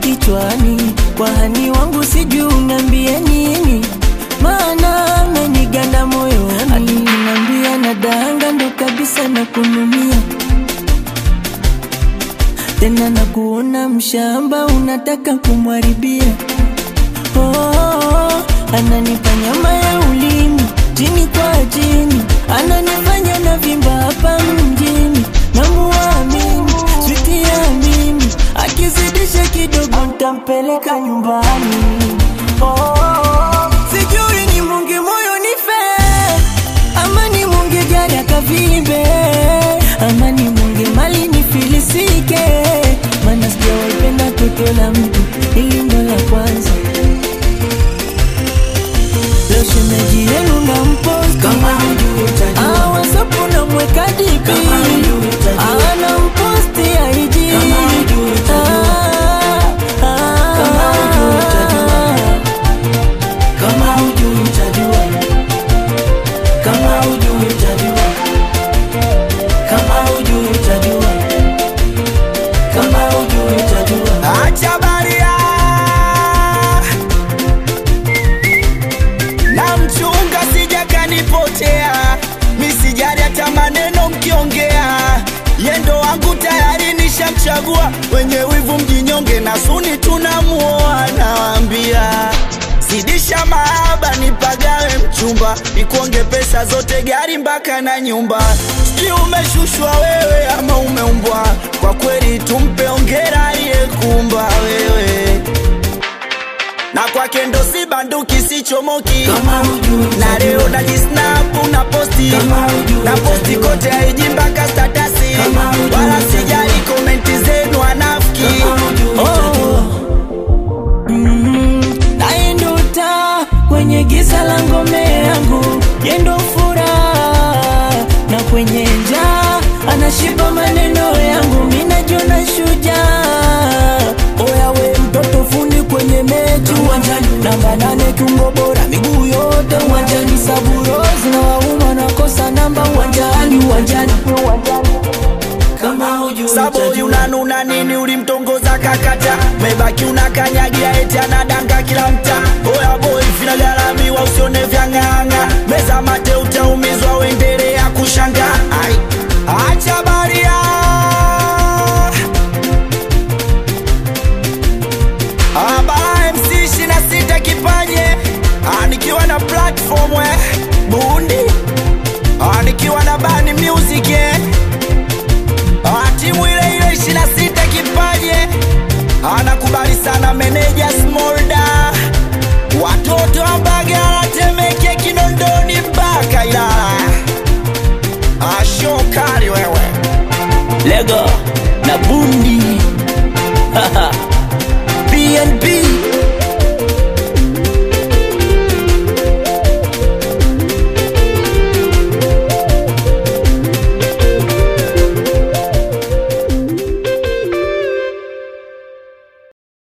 kichwani, kwa hani wangu sijui unambie nini, maana ameniganda moyoni. Alinambia nadanga ndo kabisa na kunumia, tena na kuona mshamba unataka kumwaribia. Ananipa nyama ya ulimi, chini kwa chini, ananifanya na vimba hapa mjini. Namuamini, switi ya mimi, akizidisha kidogo nitampeleka nyumbani. Sijui ni mungi moyo nife, ama ni mungi gari akavimbe, ama ni mungi mali nifilisike, maana sijawaipenda toto la mtu, ili ndo la kwanza. Leo shemeji yenu na mposti, kama hujui utajua. WhatsApp na mweka DP, kama hujui utajua. na mposti IG, kama hujui utajua. kama hujui utajua. kama hujui utajua. kama hujui utajua. kama hujui utajua. kama hujui utajua. Acha baria na mchunga sija kanipotea, misijari hata maneno mkiongea, yendo wangu tayari nishamchagua. Wenye wivu mjinyonge na suni tunamuoa, nawaambia zidisha mahaba nipagawe mchumba, nikuonge pesa zote gari mpaka na nyumba. Sijui umeshushwa wewe ama umeumbwa, kwa kweli tumpe ongera aliyekumba wewe, na kwake ndo si banduki si chomoki. Na leo na jisnapu na posti, na posti kote haiji mpaka statasi, wala sijali komenti zenu wanafiki. naenduta kwenye giza la ngome yangu, yendo furaha na kwenye njaa anashiba maneno yangu, mina jona shujaa. Oya we mtoto fundi kwenye mechi uwanjani, namba 8 kiungo bora miguu yote uwanjani, Saburozi na wauma nakosa namba uwanjani. kama hujui Saboy unanuna nini ulimtongoza kakata, mebaki unakanyagia eti anadanga kila mta. Oya boy fina galamiwa usione vyanganga, meza mate utaumizwa uendelea kushanga. Ai, acha baria Abara MC 26 kipanye, nikiwa na platform we Bundi, nikiwa na Bani Music timu ile ile 26 kipaje, anakubali sana meneja Smolda, watoto wa Mbagala, Temeke, Kinondoni mpaka Ilala. Ashokali wewe Lego na Bundi BNB